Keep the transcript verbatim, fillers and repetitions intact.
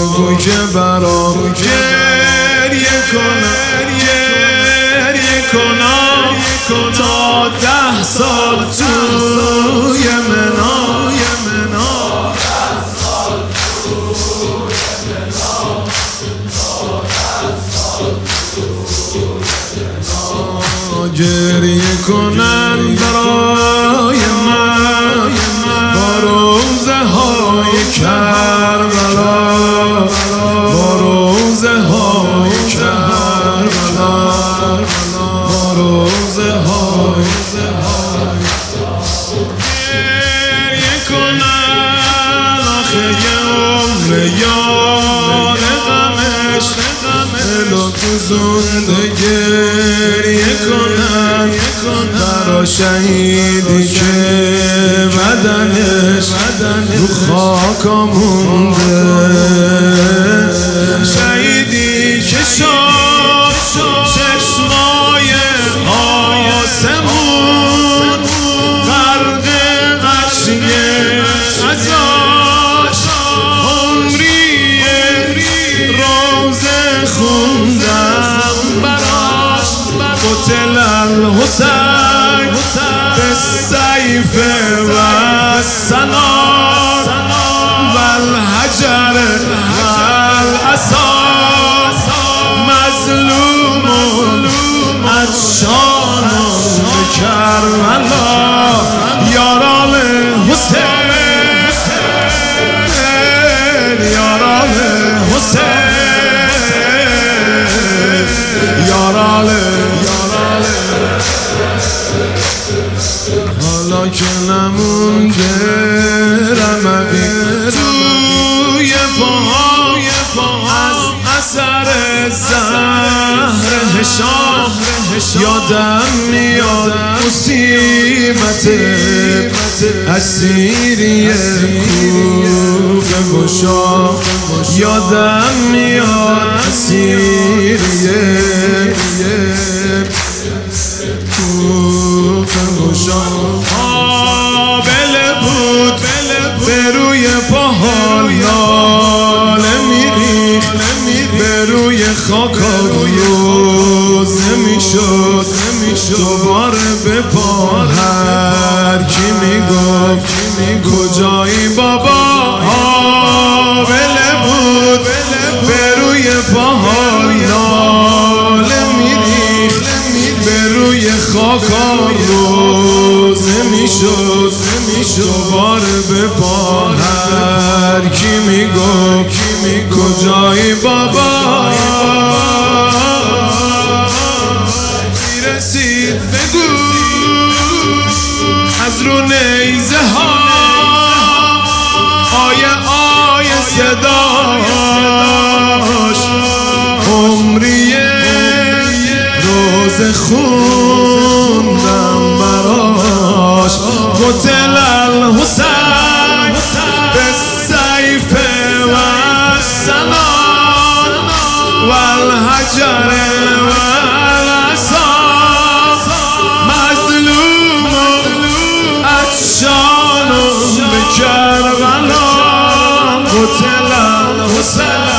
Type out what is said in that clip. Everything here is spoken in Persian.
بگو که برام گریه کنم گریه کنم تا ده سال توی منا گریه کنن برای من با روزه های کربلا با روزه های کربلا با روزه های گریه کنن آخه یه عمر یاد غمش دلو تو زنده گریه کنن برا شهیدی که بدنش رو خاکا مونده شهیدی که شد چشمای آسمون غرق اشک ازاش عمری روزه خوندم براش قتل الحسین بالسیف والسنار والحجر والعصا مظلوم عطشان کربلا یاران حسین یاران حسین یاران حالا که نمونده رمقی توی پاهای از اثر زهر هشام یادم میاد مصیبت اسیری کوفه و شام یادم میاد اسیری کوفه و شام آبله بود به روی پاها لاله میریخت به روی خاکا روزه میشد دوباره به پا هر کی میگفت کجایی بابا آبله بود به روی پاها لاله میریخت به روی خاکا روزه میشد دوباره به پا هر کی میگفت کجایی بابا میرسید بگو از رو نیزه ها آیه آیه صداش عمریه روزه خوندم براش قتل الحسین بالسیف والسنان والحجر والعصا مظلوم عطشان به کربلا قتل الحسین